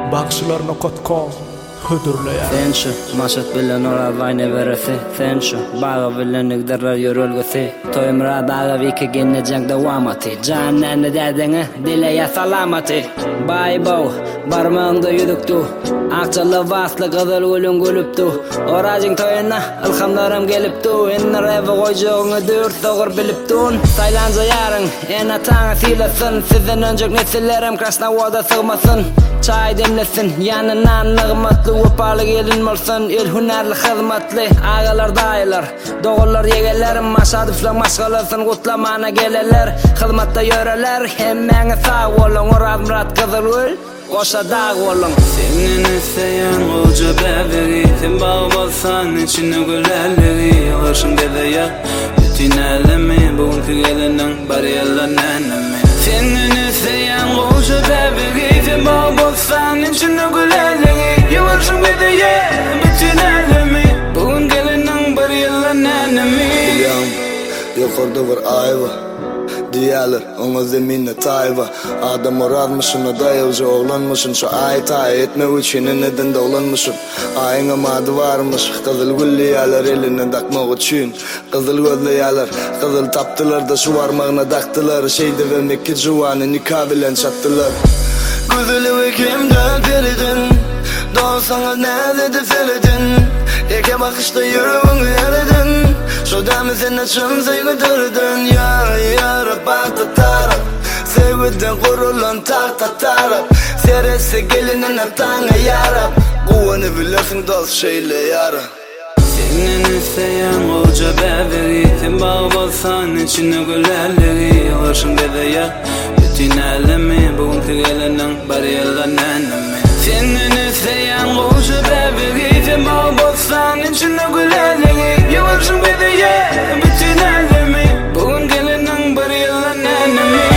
Bagsularna.com hudurlayan Sen şu maşat bilen oral vayne veresi. Sen şu bağı bilen nigdarlar yorulgisi. Toymra dağı viki genne jang dawamati. Cananı derdine dile ya salamati. Bay bow barmağında yuduktu. Akçalı vaslı kızıl gülün gülüptu. Oracın toyuna ilhamlarım geliptu. Enner evi koycuğunu dört doğur biliptun. Saylanca yarın en atağına silasın. Sizin öncek nesillerim kaşna voda sığmasın. Çay demlesin yanına nığmatlı Upalı gelin molsun el hünerli hizmetli Ağalar dayılar doğullar yegeler Maşadıfla maşgalasın kutlamana geleler Hizmette yöreler Hemmeni sağ olun Uraz Murat Kızılgül Koşa dağ olun Senin isteyen koca bebeği Sen bağ bolsan içine gülerleri Hoşun dede ya bütün alemi Bugünkü gelinin bari yalan annemi Senin isteyen koca bebeği Sen bağ bolsan içine gülerleri Yavaşım dede ya bütün alemi Bugün gelinin bari yalan annemi Biliyorum yukarıda var ayva Diyalar ona zeminne tayva Adam oradmışsın o dayılca oğlanmışsın Şu ay tay etme üçünü neden de oğlanmışsın Ayın amadı varmış Kızıl gülli yalar eline takmak için Kızıl gözlü yalar Kızıl taptılar da şu varmağına taktılar Şeyde ve Mekke cuvanı nikah bilen çattılar Güzeli ve kimden feridin Doğsana ne dedi feridin Eke bakışta yürüvünü eridin Şu demi sen açın sevgi dırdın Ya Rabbat taraf Sevgiden kurulan tahta taraf Seresi gelinin atana yarab Kuvveni bilirsin dost şeyle yara Senin isteyen koca bebeği Sen bağ bolsan içine gülerleri Hoşun dede ya bütün alemi Bugünkü gelinin bari yalan annemi Senin isteyen koca bebeği Sen bağ bolsan içine gülerleri Yavaşım dede ya bütün alemi Bugün gelinin bari yalan annemi